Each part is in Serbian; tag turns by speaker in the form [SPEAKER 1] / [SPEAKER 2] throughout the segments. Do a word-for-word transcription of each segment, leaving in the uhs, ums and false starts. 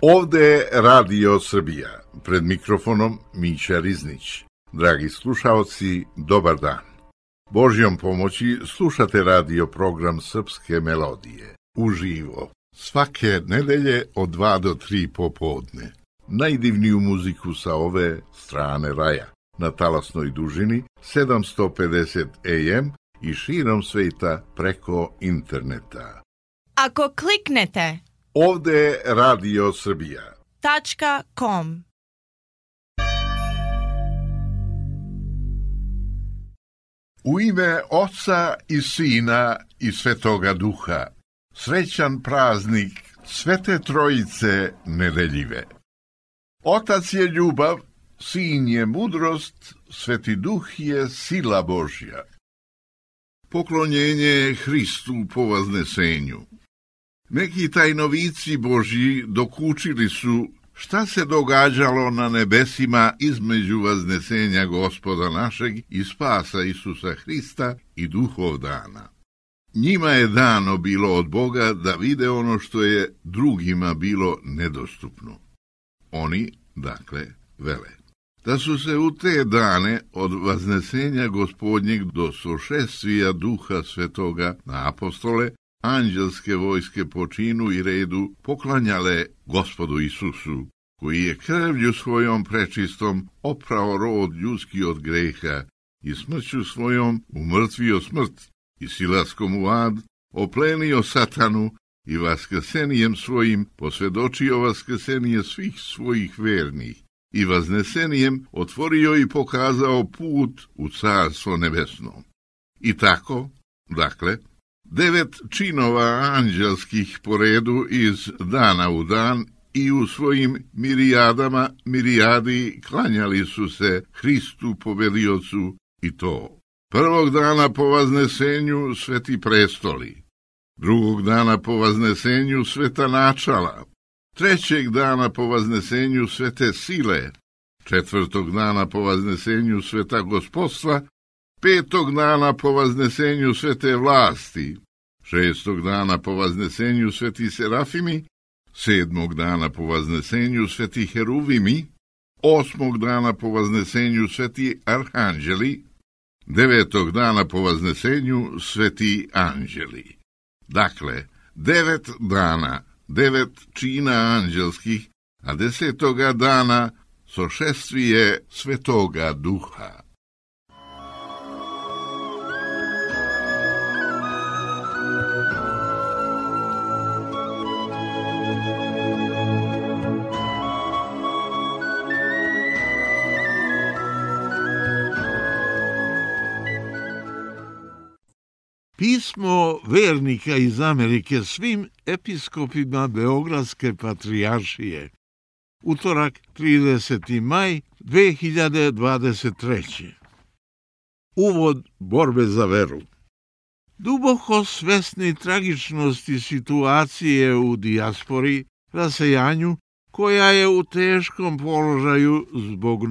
[SPEAKER 1] Ovde je Radio Srbija, pred mikrofonom Mića Riznić. Dragi slušaoci, dobar dan. Božjom pomoći slušate radio program Srpske melodije, uživo, svake nedelje od dva do tri popodne. Najdivniju muziku sa ove strane raja, na talasnoj dužini sedamsto pedeset A M i širom sveta preko interneta.
[SPEAKER 2] Ako kliknete
[SPEAKER 1] Ovde je Radio Srbija.
[SPEAKER 2] tačka com.
[SPEAKER 1] U ime Oca i Sina i Svetoga Duha, srećan praznik Svete Trojice nedeljive. Otac je ljubav, Sin je mudrost, Sveti Duh je sila Božja. Poklonjenje Hristu po vaznesenju. Neki tajnovici Božji dokučili su šta se događalo na nebesima između vaznesenja Gospoda našeg i spasa Isusa Hrista i duhov dana. Njima je dano bilo od Boga da vide ono što je drugima bilo nedostupno. Oni, dakle, vele da su se u te dane od vaznesenja Gospodnjeg do sošestvija Duha Svetoga na apostole, anđelske vojske po činu i redu poklanjale Gospodu Isusu, koji je krvlju svojom prečistom oprao rod ljudski od greha i smrću svojom umrtvio smrt i silaskom u ad oplenio satanu i vaskrsenijem svojim posvjedočio vaskrsenije svih svojih vernih i vaznesenijem otvorio i pokazao put u carstvo nebesno. I tako, dakle, devet činova anđelskih po redu iz dana u dan i u svojim mirijadama mirijadi klanjali su se Hristu pobediocu i to. Prvog dana po vaznesenju sveti prestoli, drugog dana po vaznesenju sveta načala, trećeg dana po vaznesenju svete sile, četvrtog dana po vaznesenju sveta gospodstva, petog dana po vaznesenju svete vlasti, šestog dana po vaznesenju sveti serafimi, sedmog dana po vaznesenju sveti heruvimi, osmog dana po vaznesenju sveti arhanđeli, devetog dana po vaznesenju sveti anđeli. Dakle, devet dana, devet čina anđelskih, a desetoga dana sošestvije Svetoga Duha.
[SPEAKER 3] Pismo vernika iz Amerike svim episkopima Beogradske patrijaršije. Utorak, trideseti maj dve hiljade dvadeset treće. Uvod borbe za veru. Duboko svesni tragičnosti situacije u dijaspori, rasejanju, koja je u teškom položaju zbog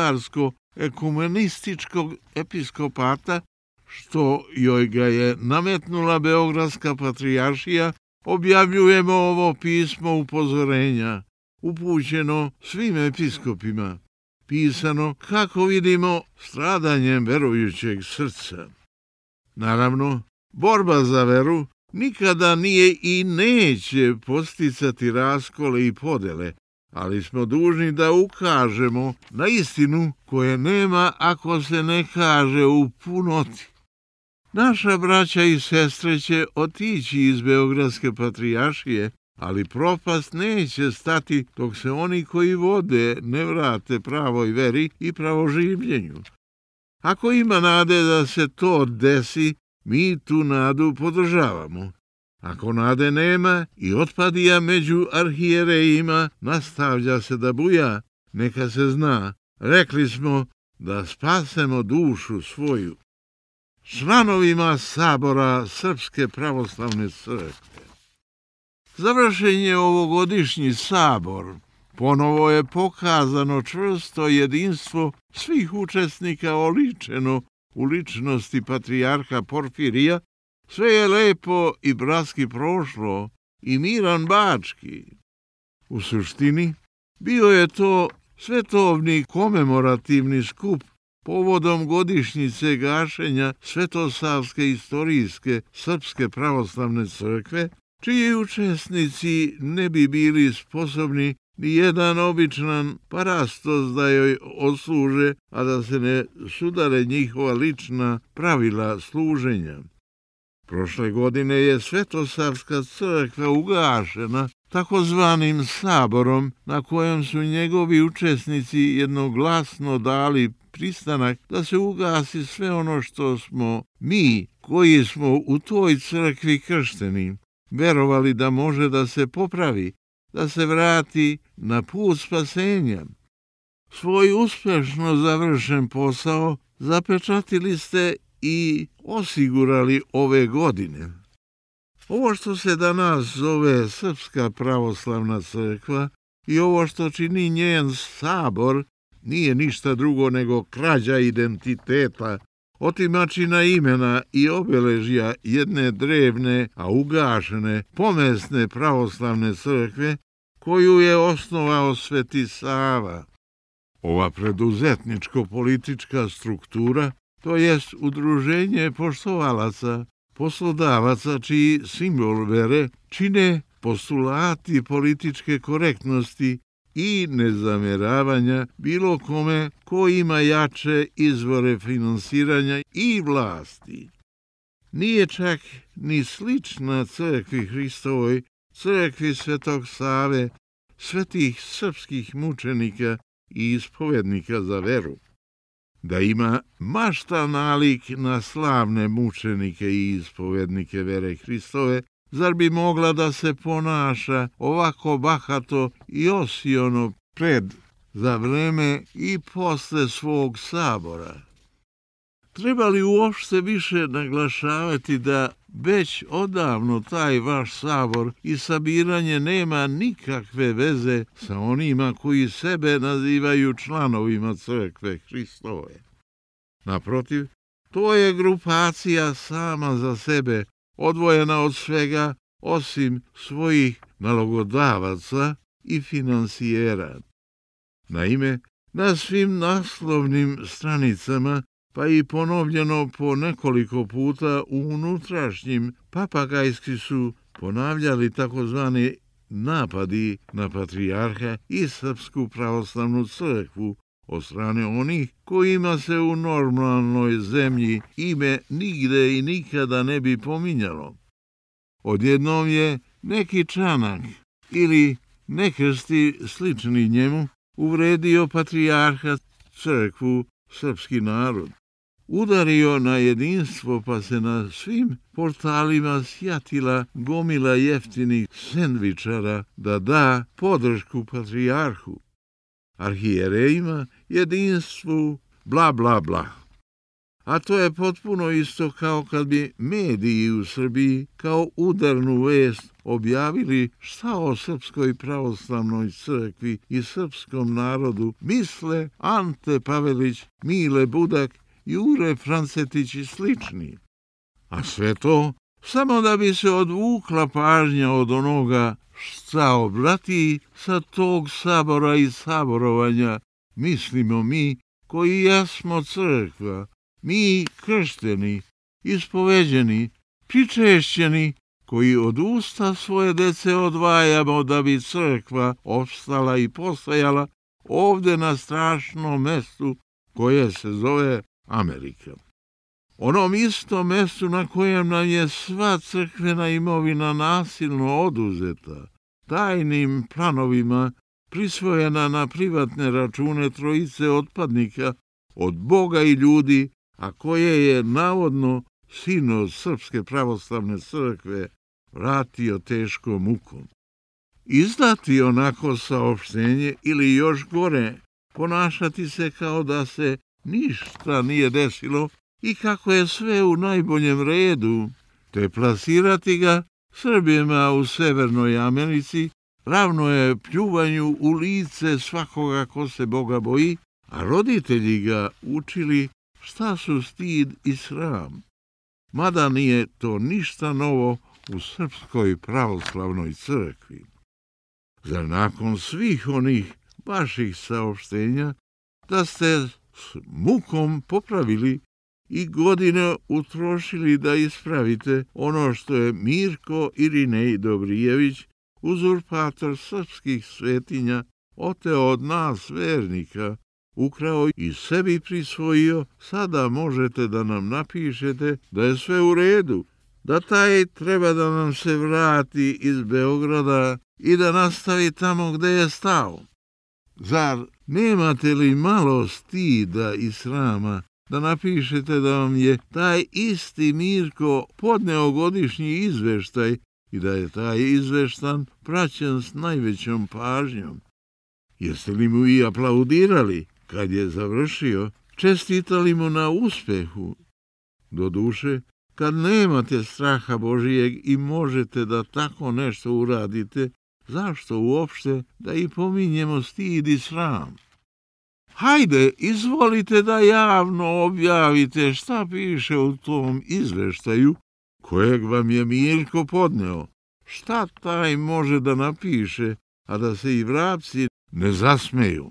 [SPEAKER 3] novotarsko-ekumenističkog episkopata, što joj ga je nametnula Beogradska patrijaršija, objavljujemo ovo pismo upozorenja, upućeno svim episkopima, pisano, kako vidimo, stradanjem verujućeg srca. Naravno, borba za veru nikada nije i neće posticati raskole i podele, ali smo dužni da ukažemo na istinu koje nema ako se ne kaže u punoti. Naša braća i sestre će otići iz Beogradske patrijaršije, ali propast neće stati dok se oni koji vode ne vrate pravoj veri i pravoživljenju. Ako ima nade da se to desi, mi tu nadu podržavamo. Ako nade nema i otpadija među arhijerejima nastavlja se da buja, neka se zna, rekli smo da spasemo dušu svoju. Članovima Sabora Srpske pravoslavne crkve. Završen je ovogodišnji sabor. Ponovo je pokazano čvrsto jedinstvo svih učesnika oličeno u ličnosti patrijarha Porfirija. Sve je lepo i bratski prošlo i miran Bački. U suštini, bio je to svetovni komemorativni skup povodom godišnjice gašenja Svetosavske istorijske Srpske pravoslavne crkve, čiji učesnici ne bi bili sposobni ni jedan običan parastos da joj odsluže, a da se ne sudare njihova lična pravila služenja. Prošle godine je Svetosavska crkva ugašena takozvanim saborom, na kojem su njegovi učesnici jednoglasno dali pristanak da se ugasi sve ono što smo mi, koji smo u toj crkvi kršteni, verovali da može da se popravi, da se vrati na put spasenja. Svoj uspešno završen posao zapečatili ste i osigurali ove godine. Ovo što se danas zove Srpska pravoslavna crkva i ovo što čini njen sabor nije ništa drugo nego krađa identiteta, otimačina imena i obeležja jedne drevne, a ugašene pomesne pravoslavne crkve koju je osnovao Sveti Sava. Ova preduzetničko-politička struktura, to jest udruženje poštovalaca, poslodavaca čiji simbol vere čine postulati političke korektnosti i nezameravanja bilo kome ko ima jače izvore finansiranja i vlasti. Nije čak ni slična crkvi Hristovoj, crkvi Svetog Save, svetih srpskih mučenika i ispovednika za veru. Da ima mašta nalik na slavne mučenike i ispovednike vere Hristove, zar bi mogla da se ponaša ovako bahato i osiono pred, za vreme i posle svog sabora? Treba li uopšte više naglašavati da već odavno taj vaš sabor i sabiranje nema nikakve veze sa onima koji sebe nazivaju članovima crkve Hristove? Naprotiv, to je grupacija sama za sebe, odvojena od svega osim svojih nalogodavaca i finansijera. Naime, na svim naslovnim stranicama, pa i ponovljeno po nekoliko puta u unutrašnjim, papagajski su ponavljali takozvani napadi na patrijarha i Srpsku pravoslavnu crkvu od strane onih kojima se u normalnoj zemlji ime nigde i nikada ne bi pominjalo. Odjednom je neki Čanak ili nekrsti slični njemu uvredio patrijarha, crkvu, srpski narod. Udario na jedinstvo, pa se na svim portalima sjatila gomila jeftinih sendvičara da da podršku patrijarhu, arhijerejima, jedinstvu, bla, bla, bla. A to je potpuno isto kao kad bi mediji u Srbiji kao udarnu vest objavili šta o Srpskoj pravoslavnoj crkvi i srpskom narodu misle Ante Pavelić, Mile Budak, Jure Francetić i slični. A sve to samo da bi se odvukla pažnja od onoga šta obrati sa tog sabora i saborovanja, mislimo mi koji jesmo crkva, mi kršteni, ispoveđeni, pričešćeni, koji od usta svoje dece odvajamo da bi crkva opstala i postajala ovde na strašnom mestu koje se zove Amerika. Onom istom mestu na kojem nam je sva crkvena imovina nasilno oduzeta, tajnim planovima prisvojena na privatne račune trojice otpadnika od Boga i ljudi, a koje je navodno sinoć Srpske pravoslavne crkve vratio teškom mukom. Izdati onako saopštenje ili još gore, ponašati se kao da se ništa nije desilo i kako je sve u najboljem redu, te plasirati ga Srbima u Severnoj Americi ravno je pljuvanju u lice svakoga ko se Boga boji, a roditelji ga učili šta su stid i sram. Mada nije to ništa novo u Srpskoj pravoslavnoj crkvi. Zar nakon svih onih vaših saopštenja da ste s mukom popravili i godine utrošili da ispravite ono što je Mirko Irinej Dobrijević, uzurpator srpskih svetinja, oteo od nas vernika, ukrao i sebi prisvojio, sada možete da nam napišete da je sve u redu, da taj treba da nam se vrati iz Beograda i da nastavi tamo gde je stao. Zar nemate li malo stida i srama da napišete da vam je taj isti Mirko podneo godišnji izveštaj i da je taj izveštan praćen s najvećom pažnjom? Jeste li mu i aplaudirali kad je završio, čestitali mu na uspehu? Doduše, kad nemate straha Božijeg i možete da tako nešto uradite, zašto uopšte da i pominjemo stid i sram? Hajde, izvolite da javno objavite šta piše u tom izveštaju kojeg vam je Mirko podneo. Šta taj može da napiše, a da se i vrapci ne zasmeju?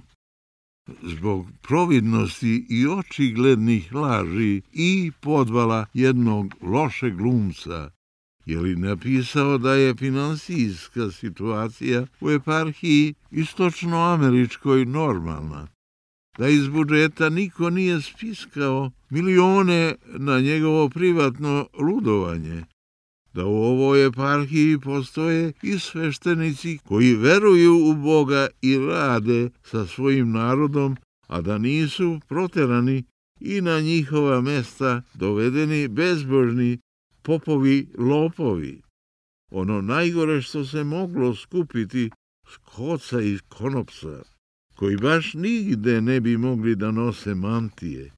[SPEAKER 3] Zbog providnosti i očiglednih laži i podvala jednog lošeg glumca, je li napisao da je finansijska situacija u eparhiji istočnoameričkoj normalna, da iz budžeta niko nije spiskao milione na njegovo privatno ludovanje, da u ovoj eparhiji postoje i sveštenici koji veruju u Boga i rade sa svojim narodom, a da nisu proterani i na njihova mesta dovedeni bezbožni popovi lopovi. Ono najgore što se moglo skupiti s koca i konopca, koji baš nigde ne bi mogli da nose mantije.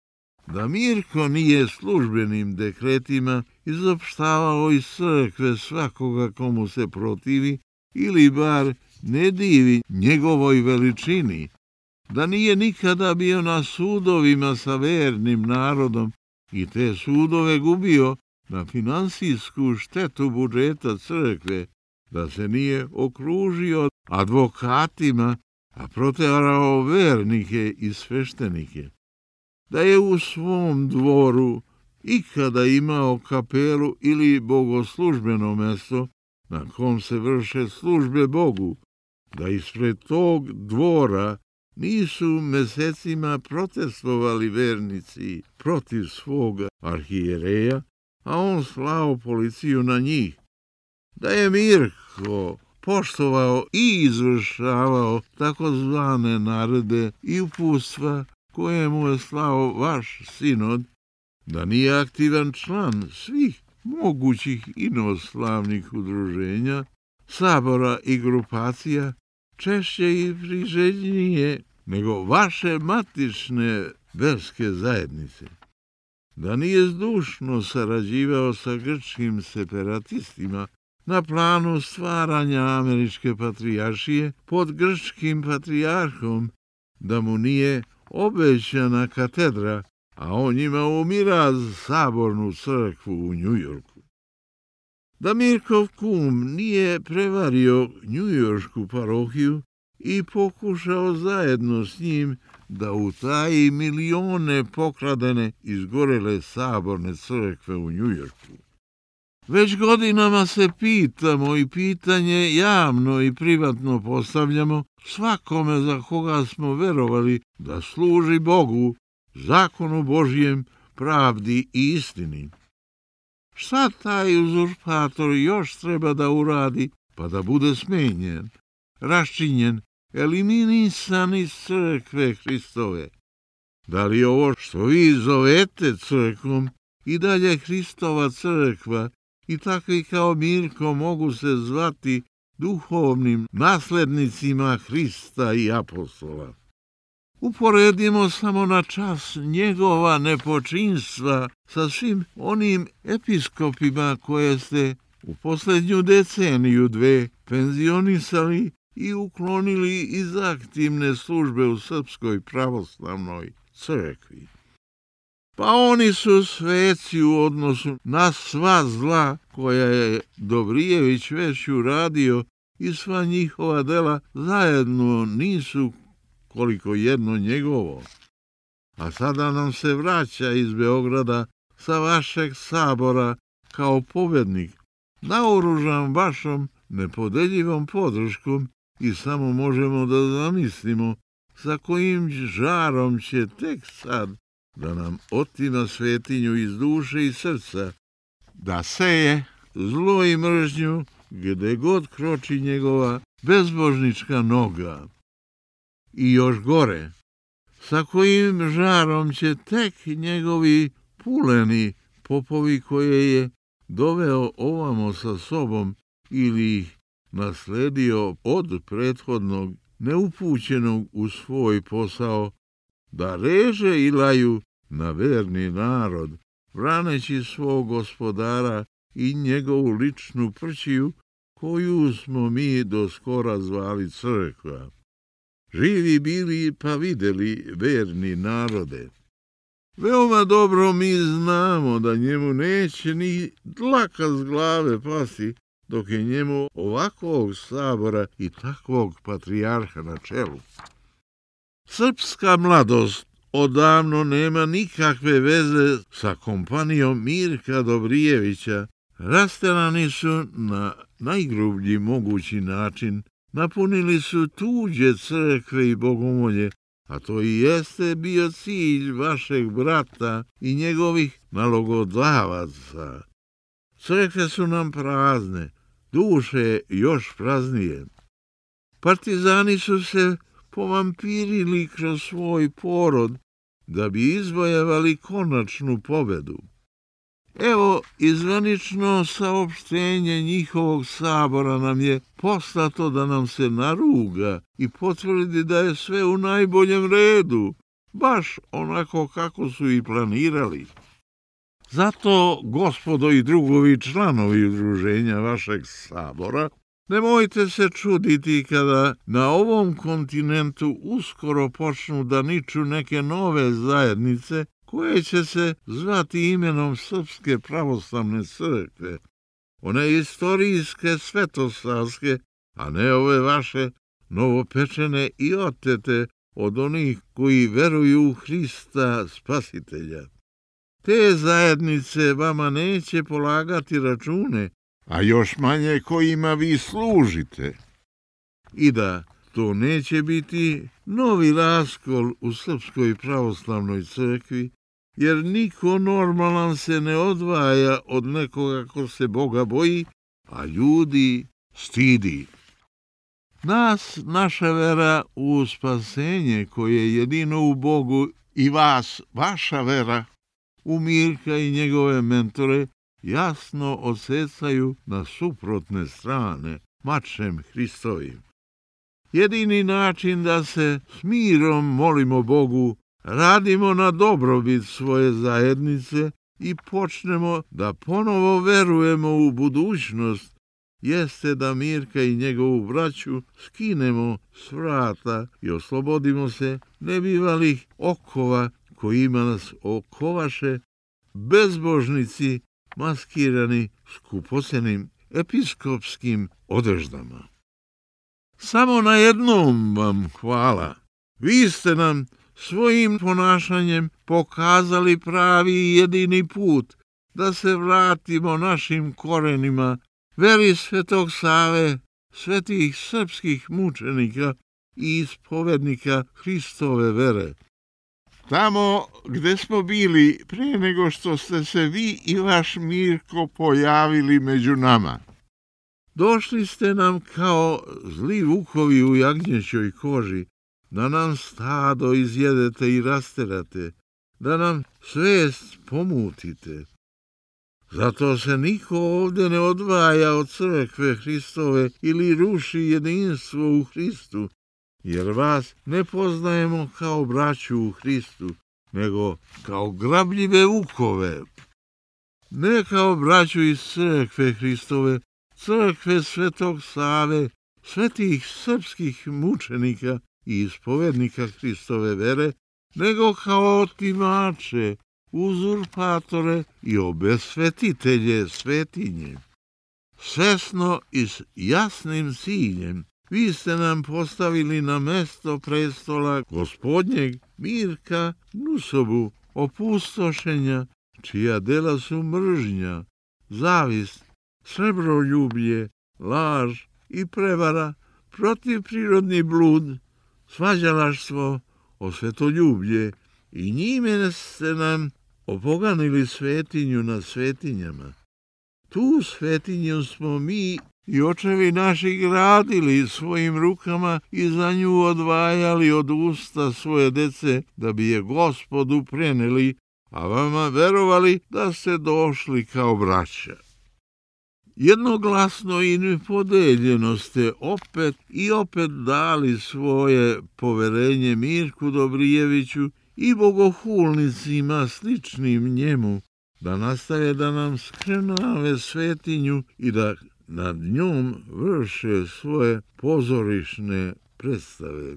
[SPEAKER 3] Da Mirko nije službenim dekretima izopštavao iz crkve svakoga komu se protivi ili bar ne divi njegovoj veličini, da nije nikada bio na sudovima sa vernim narodom i te sudove gubio na finansijsku štetu budžeta crkve, da se nije okružio advokatima, a proterao vernike i sveštenike, da je u svom dvoru ikada imao kapelu ili bogoslužbeno mesto na kom se vrše službe Bogu, da ispred tog dvora nisu mesecima protestovali vernici protiv svoga arhijereja, a on slao policiju na njih, da je Mirko poštovao i izvršavao takozvane naredbe i uputstva koje mu je slao vaš sinod, da nije aktivan član svih mogućih inoslavnih udruženja, sabora i grupacija, češće i priželjnije nego vaše matične verske zajednice, da nije zdušno sarađivao sa grčkim separatistima na planu stvaranja američke patrijaršije pod grčkim patrijarhom, da mu nije obećana katedra, a on ima umira sabornu crkvu u Njujorku. Da Mirkov kum nije prevario njujoršku parohiju i pokušao zajedno s njim da utaji milione pokradene izgorele saborne crkve u Njujorku. Već godinama se pitamo i pitanje javno i privatno postavljamo svakome za koga smo verovali da služi Bogu, zakonu Božijem, pravdi i istini. Šta taj uzurpator još treba da uradi pa da bude smenjen, raščinjen, eliminisan iz crkve Hristove? Da li ovo što vi zovete crkvom i dalje Hristova crkva i takvi kao Mirko mogu se zvati duhovnim naslednicima Hrista i apostola? Uporedimo samo na čas njegova nepočinstva sa svim onim episkopima koje ste u posljednju deceniju dve penzionisali i uklonili iz aktivne službe u Srpskoj pravoslavnoj crkvi. Pa oni su sveci u odnosu na sva zla koja je Dobrijević već uradio i sva njihova dela zajedno nisu koliko jedno njegovo. A sada nam se vraća iz Beograda sa vašeg sabora kao pobednik, naoružan vašom nepodeljivom podrškom i samo možemo da zamislimo sa kojim žarom će tek sad da nam otima svetinju iz duše i srca, da seje zlo i mržnju gde god kroči njegova bezbožnička noga. I još gore, sa kojim žarom će tek njegovi puleni popovi koje je doveo ovamo sa sobom ili ih nasledio od prethodnog neupućenog u svoj posao, da reže i laju na verni narod, braneći svog gospodara i njegovu ličnu prćiju, koju smo mi do skora zvali crkva. Živi bili pa videli verni narode. Veoma dobro mi znamo da njemu neće ni dlaka s glave pasti, dok je njemu ovakvog sabora i takvog patrijarha na čelu. Srpska mladost odavno nema nikakve veze sa kompanijom Mirka Dobrijevića. Rasterani su na najgrublji mogući način, napunili su tuđe crkve i bogomolje, a to i jeste bio cilj vašeg brata i njegovih nalogodavaca. Crkve su nam prazne, duše još praznije. Partizani su se povampirili kroz svoj porod da bi izvojevali konačnu pobedu. Evo, izvanično saopštenje njihovog sabora nam je poslato da nam se naruga i potvrdi da je sve u najboljem redu, baš onako kako su i planirali. Zato, gospodo i drugovi članovi udruženja vašeg sabora, nemojte se čuditi kada na ovom kontinentu uskoro počnu da niču neke nove zajednice koje će se zvati imenom Srpske pravoslavne crkve, one istorijske svetosavske, a ne ove vaše novopečene i otete od onih koji veruju u Hrista Spasitelja. Te zajednice vama neće polagati račune, a još manje kojima vi služite. I da to neće biti novi raskol u Srpskoj pravoslavnoj crkvi, jer niko normalan se ne odvaja od nekoga ko se Boga boji, a ljudi stidi. Nas, naša vera u spasenje koje je jedino u Bogu, i vas, vaša vera u Mirka i njegove mentore, jasno odsecaju na suprotne strane, mačem Hristovim. Jedini način da se s mirom molimo Bogu, radimo na dobrobit svoje zajednice i počnemo da ponovo verujemo u budućnost, jeste da Mirka i njegovu braću skinemo s vrata i oslobodimo se nebivalih okova kojima nas okovaše bezbožnici maskirani skupocenim episkopskim odeždama. Samo na jednom vam hvala. Vi ste nam svojim ponašanjem pokazali pravi i jedini put da se vratimo našim korenima, veri Svetog Save, svetih srpskih mučenika i ispovednika Hristove vere. Tamo gde smo bili pre nego što ste se vi i vaš Mirko pojavili među nama. Došli ste nam kao zli vukovi u jagnjećoj koži, da nam stado izjedete i rasterate, da nam svest pomutite. Zato se niko ovde ne odvaja od crkve Hristove ili ruši jedinstvo u Hristu, jer vas ne poznajemo kao braću u Hristu, nego kao grabljive vukove. Ne kao braću iz crkve Hristove, crkve Svetog Save, svetih srpskih mučenika i ispovednika Hristove vere, nego kao otimače, uzurpatore i obesvetitelje svetinje. svesno i s jasnim ciljem. Vi ste nam postavili na mesto prestola gospodnjeg Mirka Nusobu, opustošenja, čija dela su mržnja, zavist, srebroljublje, laž i prevara, protivprirodni blud, svađalaštvo, osvetoljublje, i njime ste nam opoganili svetinju nad svetinjama. Tu svetinju smo mi i očevi naši gradili svojim rukama i za nju odvajali od usta svoje dece, da bi je Gospodu preneli, a vama verovali da ste došli kao braća. Jednoglasno i nepodeljeno ste opet i opet dali svoje poverenje Mirku Dobrijeviću i bogohulnicima sličnim njemu, da nastave da nam skrenave svetinju i da nad njom vrše svoje pozorišne predstave.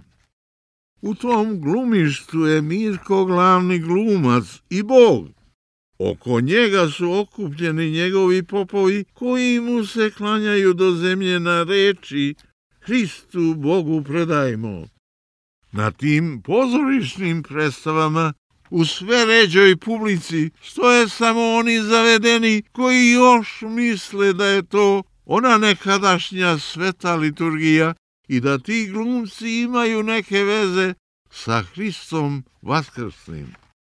[SPEAKER 3] U tom glumištu je Mirko glavni glumac i Bog. Oko njega su okupljeni njegovi popovi koji mu se klanjaju do zemlje na reči Hristu Bogu predajmo. Na tim pozorišnim predstavama u sve ređoj publici stoje samo oni zavedeni koji još misle da je to ona nekadašnja sveta liturgija i da ti glumci imaju neke veze sa Hristom vaskrslim.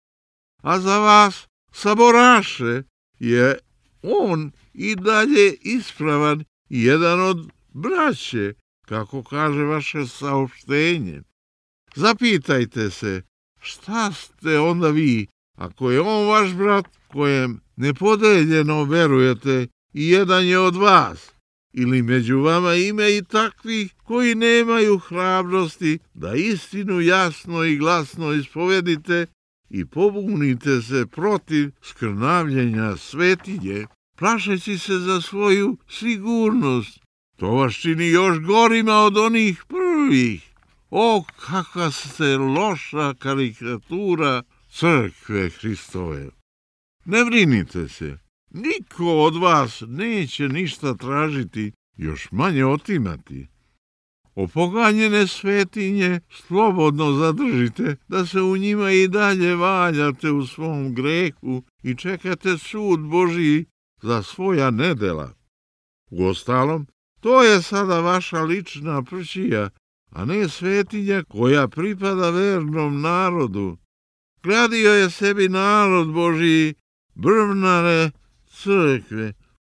[SPEAKER 3] A za vas, saboraše, je on i dalje ispravan i jedan od braće, kako kaže vaše saopštenje. Zapitajte se, šta ste onda vi, ako je on vaš brat kojem nepodeljeno verujete i jedan je od vas, ili među vama ima i takvih koji nemaju hrabrosti da istinu jasno i glasno ispovedite i pobunite se protiv skrnavljenja svetinje, plašeći se za svoju sigurnost. To vas čini još gorima od onih prvih. O, kakva ste loša karikatura crkve Hristove! Ne brinite se, niko od vas neće ništa tražiti, još manje otimati. Opoganjene svetinje slobodno zadržite, da se u njima i dalje valjate u svom grehu i čekate sud Božji za svoja nedela. Uostalom, to je sada vaša lična prćija, a ne svetinja koja pripada vernom narodu. Gradio je sebi narod Božji brvnare crkve,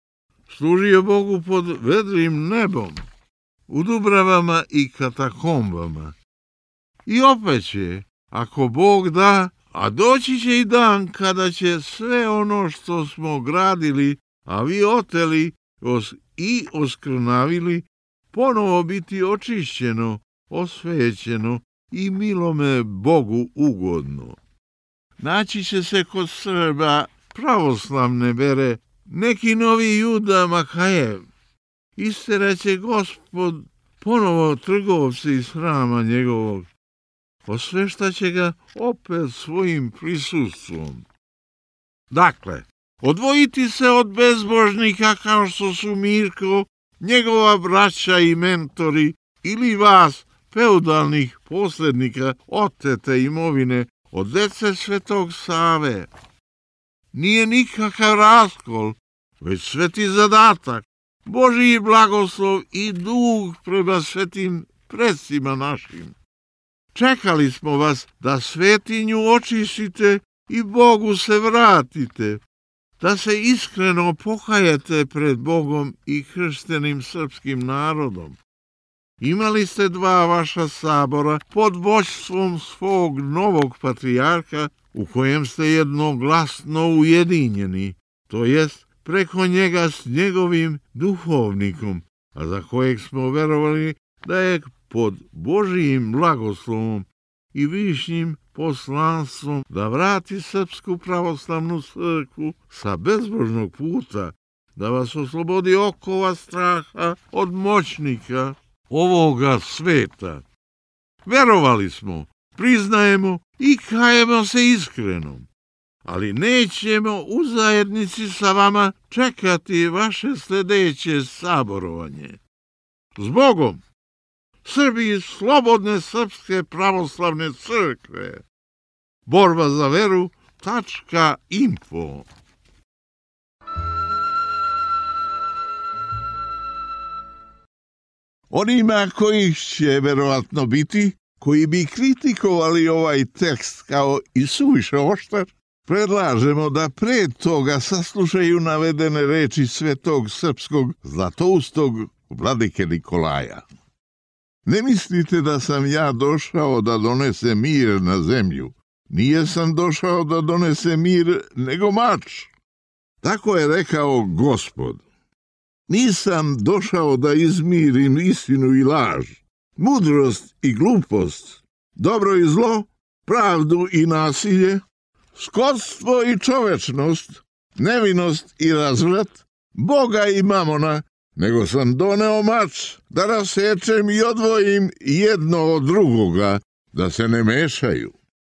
[SPEAKER 3] služio Bogu pod vedrim nebom, u dubravama i katakombama. I opet će, ako Bog da, a doći će i dan kada će sve ono što smo gradili, a vi oteli os i oskrnavili, ponovo biti očišćeno, osvećeno i milome Bogu ugodno. Naći će se kod Srba pravoslavne vere neki novi Juda Makajev. Isteraće Gospod ponovo trgovce iz hrama njegovog. Osveštaće ga opet svojim prisustvom. Dakle, odvojiti se od bezbožnika kao što su Mirko, njegova braća i mentori, ili vas, feudalnih poslednika otete imovine od dece Svetog Save. Nije nikakav raskol, već sveti zadatak, Božji blagoslov i dug prema svetim predsima našim. Čekali smo vas da svetinju očistite i Bogu se vratite, da se iskreno pokajete pred Bogom i krštenim srpskim narodom. Imali ste dva vaša sabora pod vođstvom svog novog patrijarha, u kojem ste jednoglasno ujedinjeni, to jest preko njega s njegovim duhovnikom, a za kojeg smo verovali da je pod Božijim blagoslovom i višnjim poslanstvom da vrati Srpsku pravoslavnu crkvu sa bezbožnog puta, da vas oslobodi okova straha od moćnika ovoga sveta. Verovali smo, priznajemo i kajemo se iskreno. ali nećemo u zajednici sa vama čekati vaše sljedeće saborovanje. Zbogom! Srbiji slobodne srpske pravoslavne crkve. Borba za veru .info Onima kojih će verovatno biti, koji bi kritikovali ovaj tekst kao i suviše oštar, predlažemo da pre toga saslušaju navedene reči svetog srpskog zlatoustog vladike Nikolaja. Ne mislite da sam ja došao da donese mir na zemlju. Nije sam došao da donese mir, nego mač. Tako je rekao Gospod. Nisam došao da izmirim istinu i laž, mudrost i glupost, dobro i zlo, pravdu i nasilje, skotstvo i čovečnost, nevinost i razvrat, Boga i mamona, nego sam doneo mač da rasečem i odvojim jedno od drugoga, da se ne mešaju.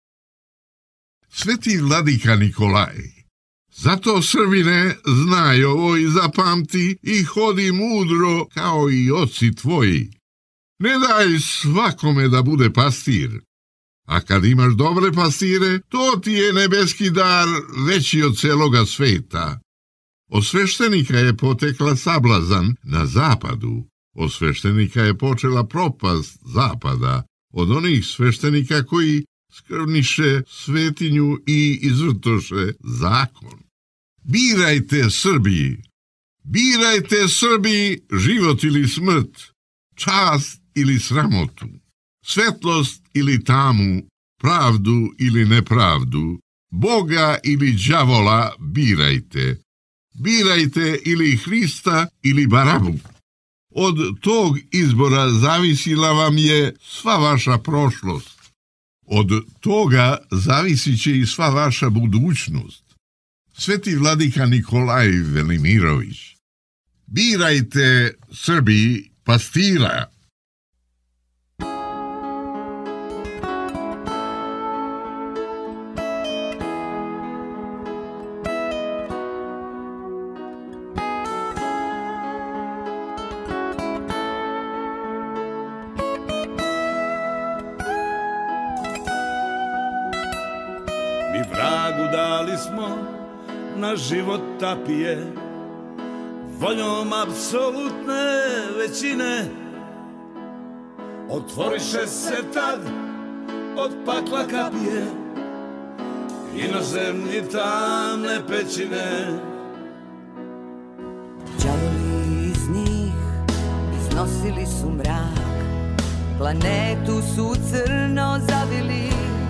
[SPEAKER 1] Sveti vladika Nikolaj, zato Srbine znaj ovo i zapamti i hodi mudro kao i oci tvoji. Ne daj svakome da bude pastir, a kad imaš dobre pastire, to ti je nebeski dar veći od celoga sveta. Od sveštenika je potekla sablazan na zapadu, od sveštenika je počela propast zapada, od onih sveštenika koji skrvniše svetinju i izvrtoše zakon. Birajte Srbiji, birajte Srbiji život ili smrt, čast ili sramotu, svetlost ili tamu, pravdu ili nepravdu, Boga ili đavola birajte. Birajte ili Hrista ili Barabu. Od tog izbora zavisila vam je sva vaša prošlost. Od toga zavisit će i sva vaša budućnost. Sveti vladika Nikolaj Velimirović. Birajte Srbiji pastira.
[SPEAKER 4] Na život tapije voljom apsolutne većine, otvoriše se tad od pakla kapije inozemni tamne pećine.
[SPEAKER 5] Đavoli iz njih iznosili su mrak, planetu su crno zavili,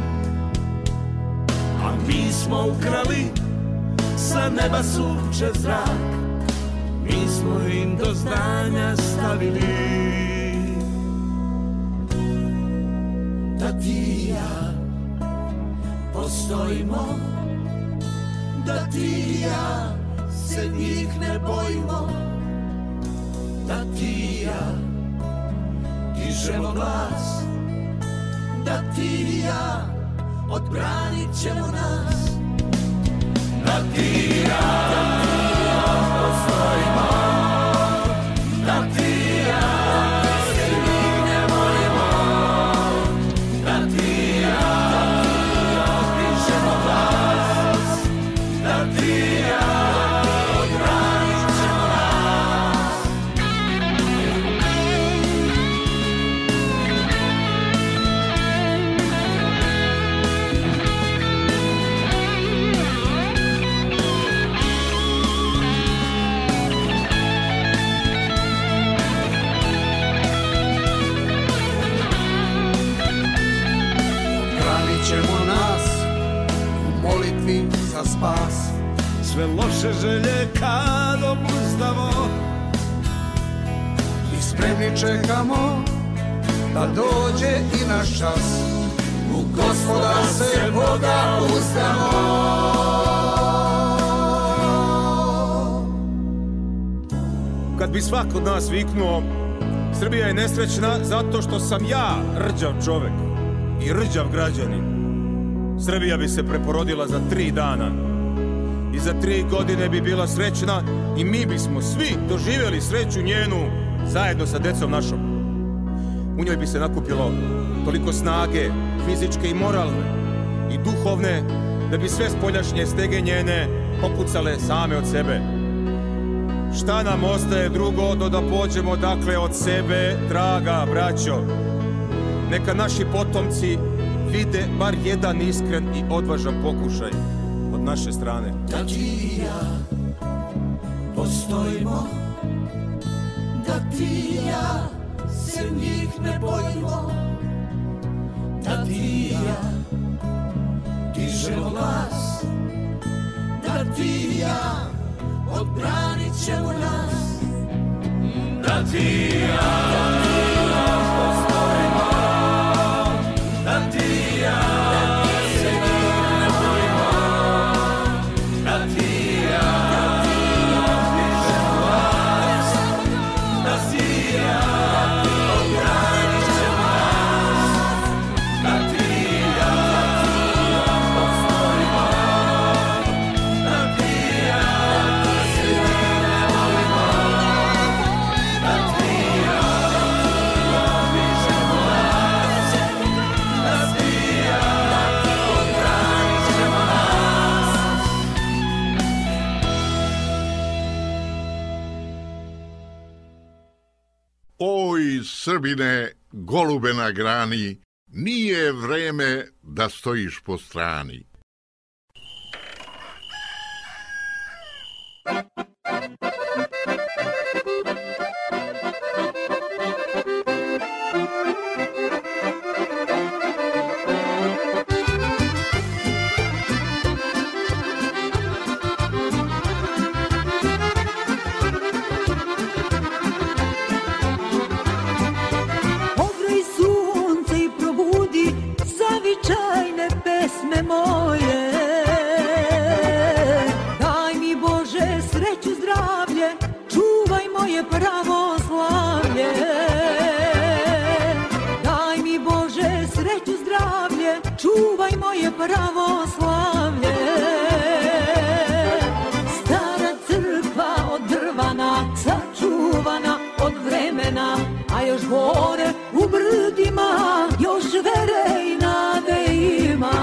[SPEAKER 4] a mi smo ukrali sa neba sunče zrak, mi smo im do znanja stavili da ti i ja postojimo, da ti i ja se njih ne bojimo, da ti i ja dižemo glas, da ti i ja odbranit ćemo nas. Da ti i ja, da ti i ja postojimo, da ti i ja se njih ne bojimo, da ti i ja dižemo glas, da ti i ja odbranit ćemo nas.
[SPEAKER 6] Ćemo nas u molitvi za spas,
[SPEAKER 4] sve loše želje kad obuzdamo
[SPEAKER 6] i spremni čekamo da dođe i naš čas. U Gospoda se Boga uzdamo.
[SPEAKER 7] Kad bi svako od nas viknuo, Srbija je nesrećna zato što sam ja rđav čovek i rđav građanin, Srbija bi se preporodila za tri dana. I za tri godine bi bila srećna i mi bismo svi doživjeli sreću njenu zajedno sa decom našom. U njoj bi se nakupilo toliko snage, fizičke i moralne i duhovne, da bi sve spoljašnje stege njene popucale same od sebe. Šta nam ostaje drugo do da pođemo dakle od sebe, draga braćo? Neka naši potomci vide bar jedan iskren i odvažan pokušaj od naše strane.
[SPEAKER 4] Da ti i ja postojimo, da ti i ja se njih ne bojimo, da ti i ja dižemo glas, da ti i ja odbranit ćemo nas, da ti i ja postojimo, da ti i ja se njih ne bojimo, da ti i ja dižemo glas, da ti i ja odbranit ćemo nas, da ti i ja postojimo, da ti i ja se njih ne bojimo, da ti i ja dižemo glas, da ti i ja odbranit ćemo nas.
[SPEAKER 1] Oj, Srbine, golube na grani, nije vreme da stojiš po strani.
[SPEAKER 8] Ograj sunce i probudi zavičajne pesme moje. Daj mi Bože sreću, zdravlje, čuvaj moje pravoslavlje. Daj mi Bože sreću, zdravlje, čuvaj moje pravoslavlje. Stara crkva od drvana, sačuvana od vremena, a još gore u brdima, još vere i nade ima.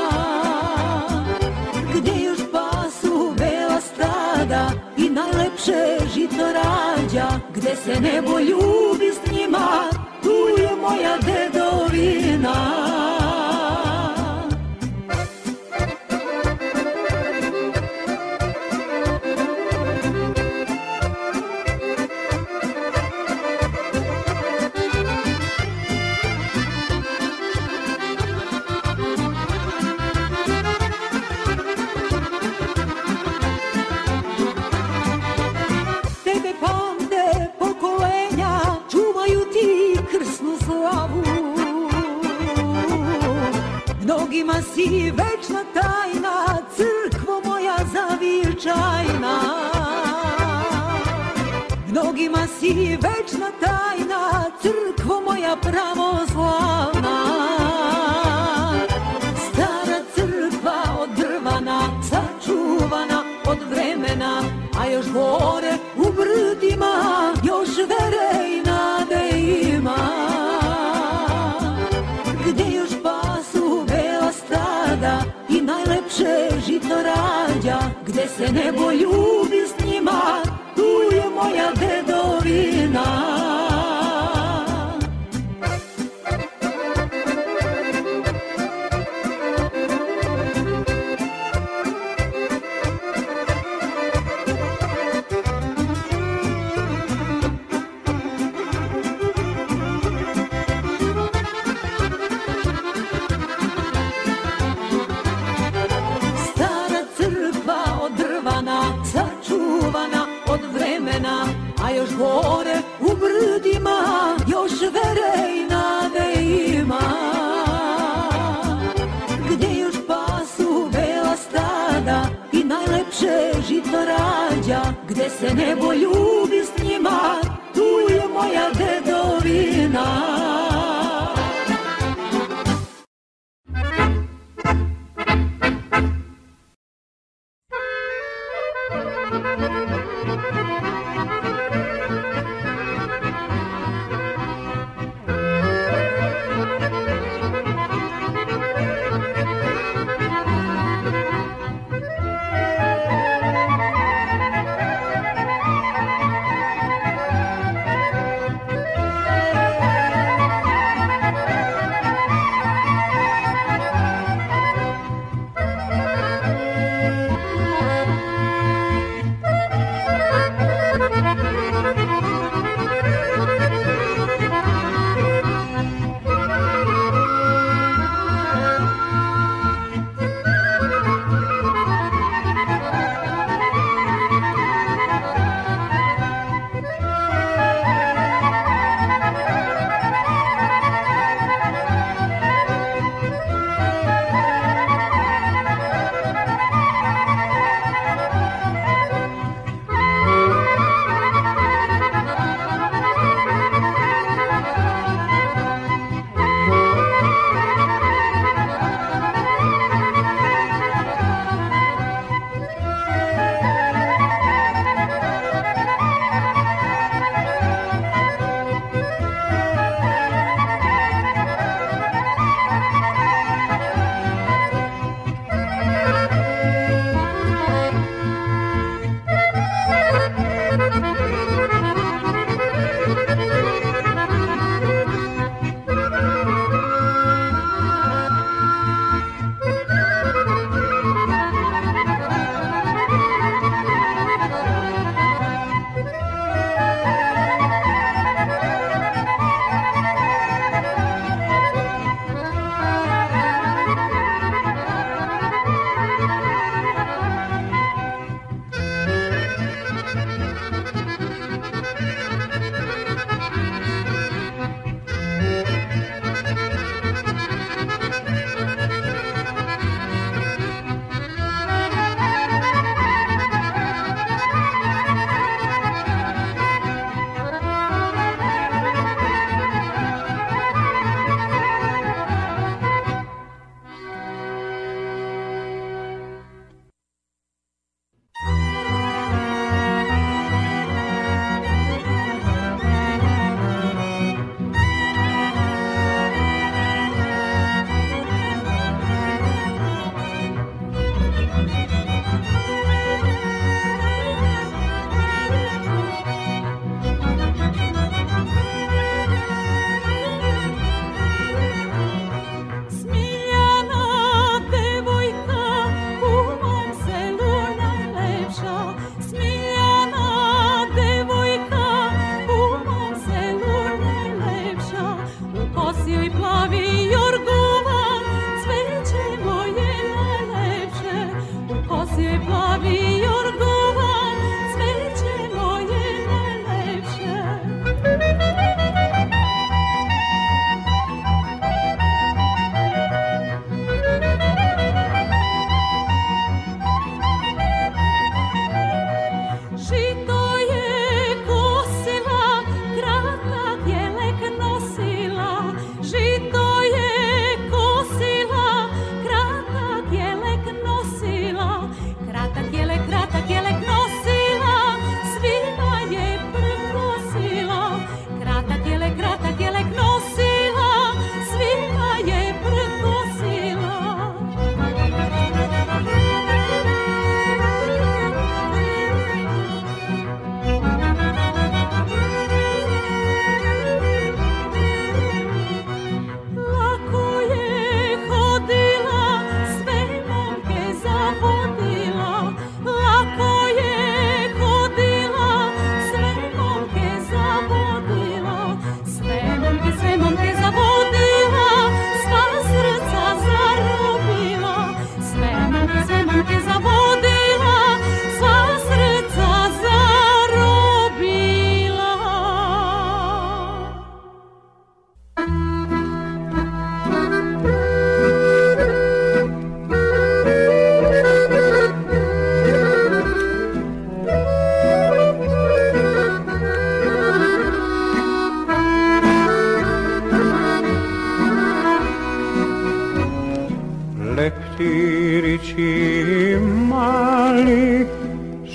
[SPEAKER 8] Gdje još pasu bela stada i najlepše žito rađa, gde se nebo ljubi s njima, tu je moja dedovina. Tebe pamte pokolenja, čuvaju ti krsnu slavu. Mnogima si večna tajna, crkvo moja zavičajna. Mnogima si večna tajna, crkvo moja pravoslavna. Stara crkva od drvana, sačuvana od vremena, a još gore u brdima, još vere i nade ima. Gdje još pasu bela stada i najlepše žito rađa, gde se nebo ljubi s njima, tu je moja dedovina. Stara crkva od drvana, sačuvana od vremena, a još gore u brdima, još vere i nade ima. Gdje još pasu bela stada i najlepše žito rađa, gde se nebo ljubi s njima, tu je moja dedovina.
[SPEAKER 9] Thank you.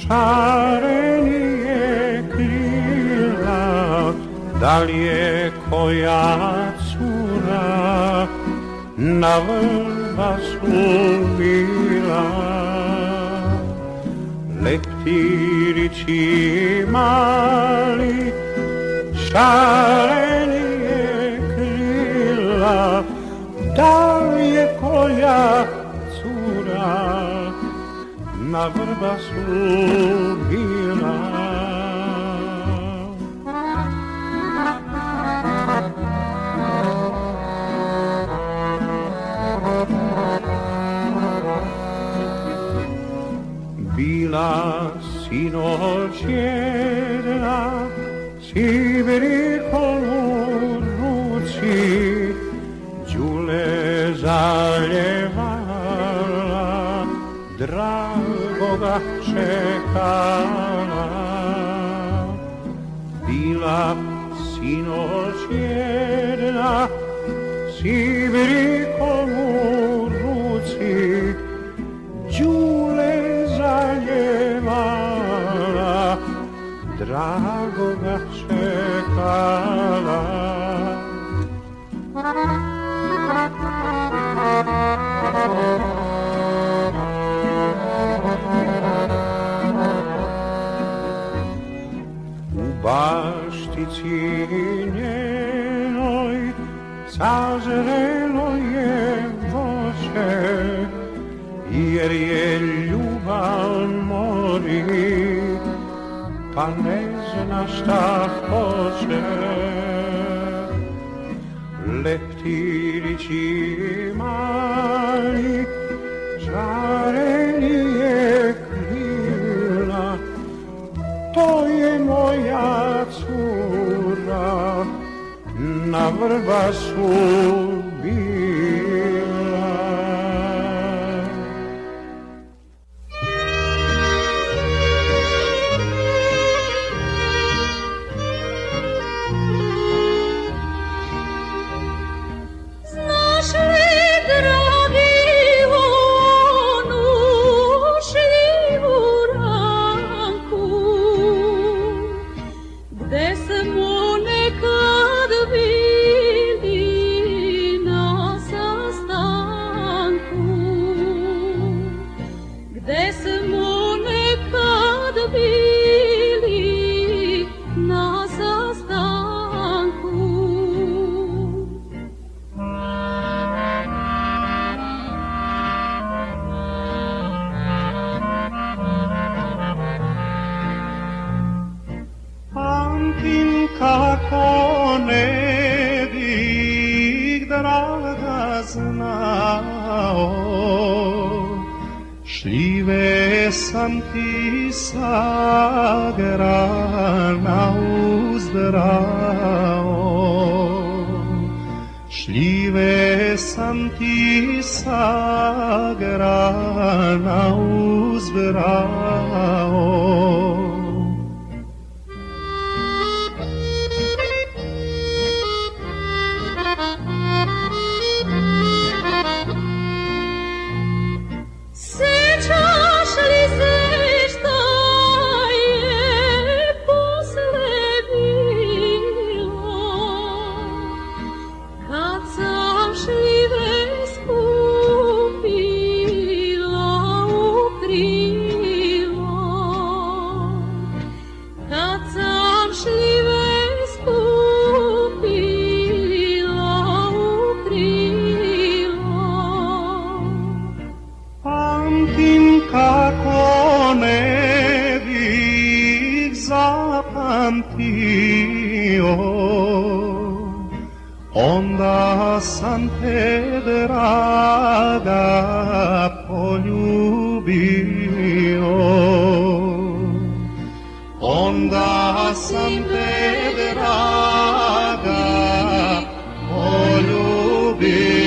[SPEAKER 9] šarenije krila, da li je koja cura na vrbasu bila. Leptirići mali, šarenije krila, da li je koja cura na vrbasu bila. Bila sinoć jedna, sibirikol u ruci, đule zaljevala, dragoga čekala. Bila sinoć jedna, sibirikol u ruci, đule zaljevala, dragoga čekala. U baštici njenoj sazrelo je voće, jer je ljubav mori, pa ne zna šta hoće. Leptirići mali, šarenije krila, to je moja cura na vrbasu bila. Kako ne bih, draga, znao, šljive sam ti sa grana uzdrao. Šljive sam ti sa grana uzdrao. Onda sam te, draga, poljubio. Onda sam te, draga, poljubio.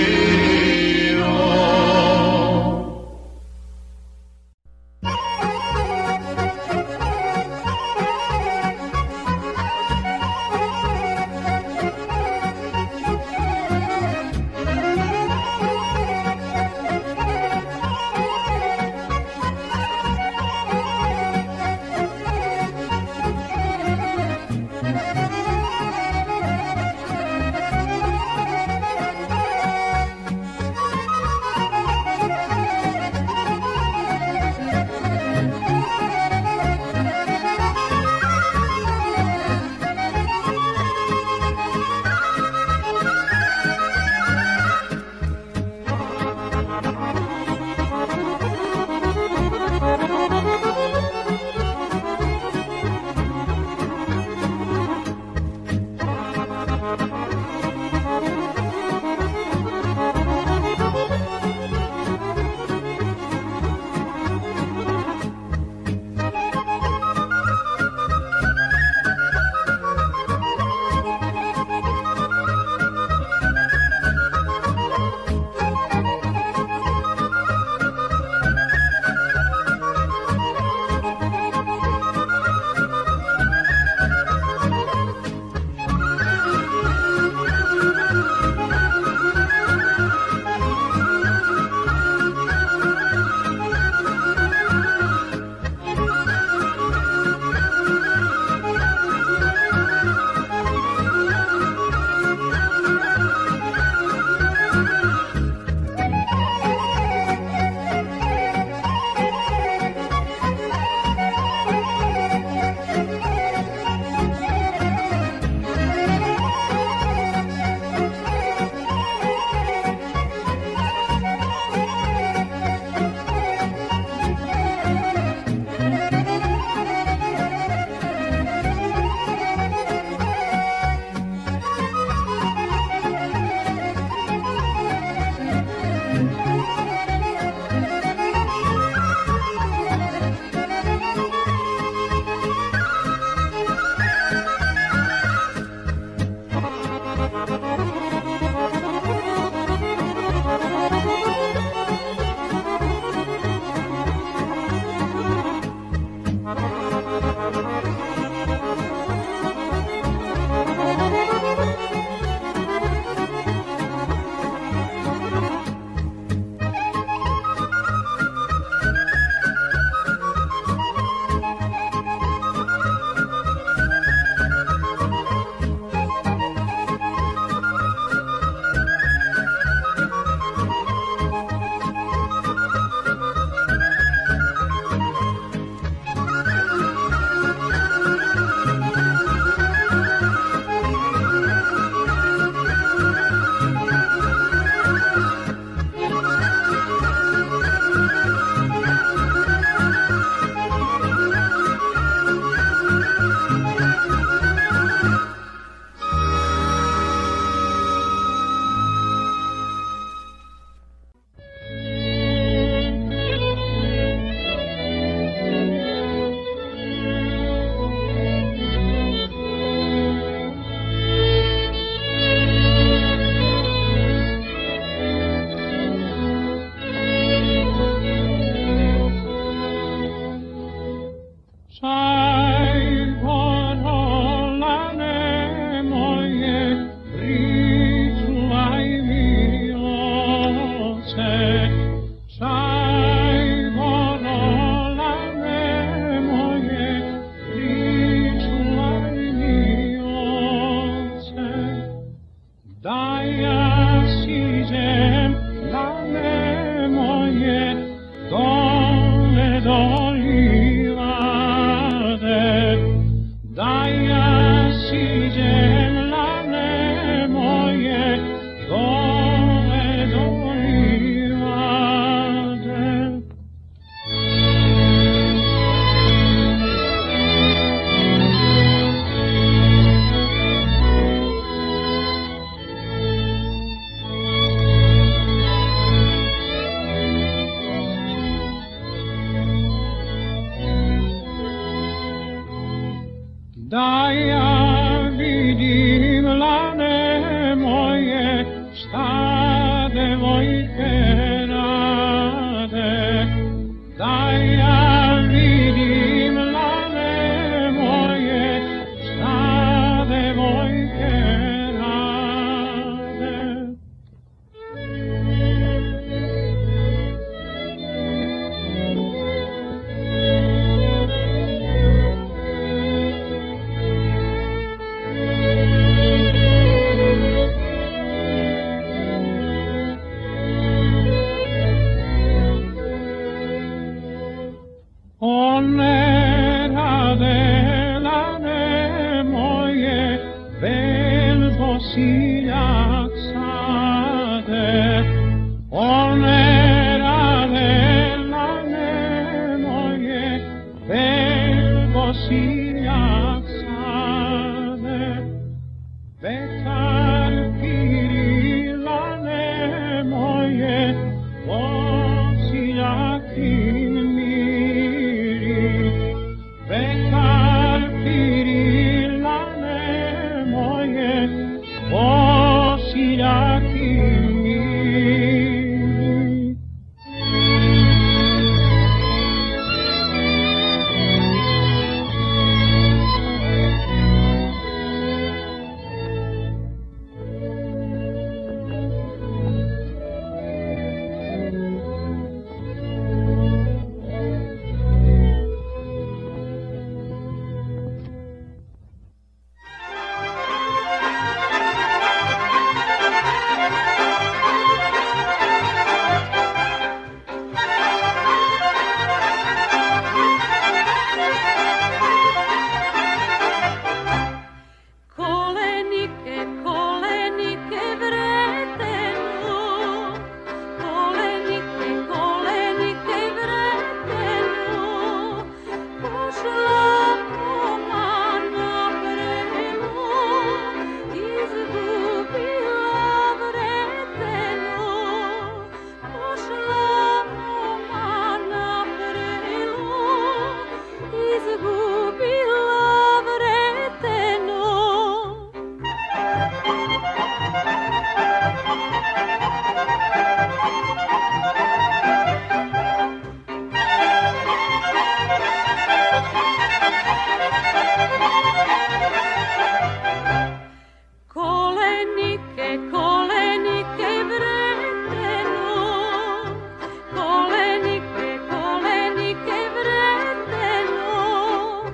[SPEAKER 10] Da ja vidim lane moje, šta devojke rade. Da ja vidim lane moje, šta devojke rade. One rade lane moje, veliko siljak sade. One rade lane moje, veliko siljak sade. Vetar piri lane moje, po siljakim miri. Vetar piri lane moje, po siljakim miri.
[SPEAKER 8] Kolenike, kolenike vretenu, kolenike, kolenike vretenu, pošla moma na vrelu, izgubila vretenu, pošla moma na vrelu, izgubila vretenu. Kolenike, kolenike vretenu, kolenike, kolenike vretenu,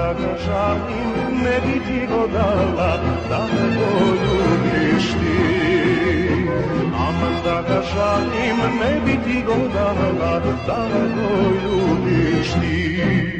[SPEAKER 9] da ga žalim, ne bi ti go dala, da me poljubiš ti. Aman da ga žalim, ne bi ti go dala, da me poljubiš ti.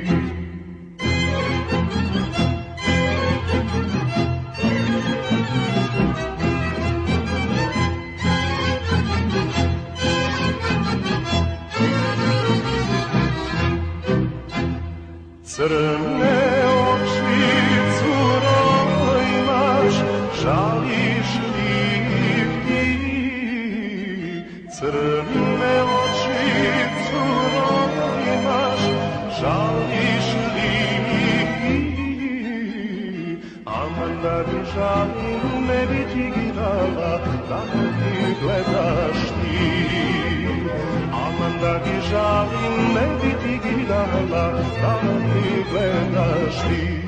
[SPEAKER 9] Crne oči, curo, imaš, žališ li ih ti? Crne oči, curo, imaš, žališ li ih ti? Aman da bi žalim, ne bi ti gledala, da ti gledaš ti. Aman da ti žalim, ne bi ti gledala, da ti gledaš ti.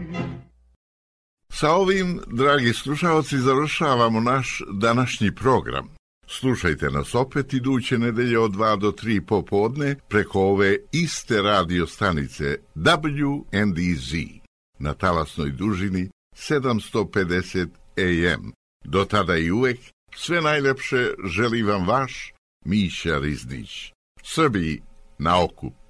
[SPEAKER 1] Sa ovim, dragi slušalci, završavamo naš današnji program. Slušajte nas opet iduće nedelje od dva do tri popodne preko ove iste radio stanice W N D Z na talasnoj dužini sedamsto pedeset A M. Do tada i uvek sve najlepše želi vam vaš Miša Riznić. Srbiji na okup.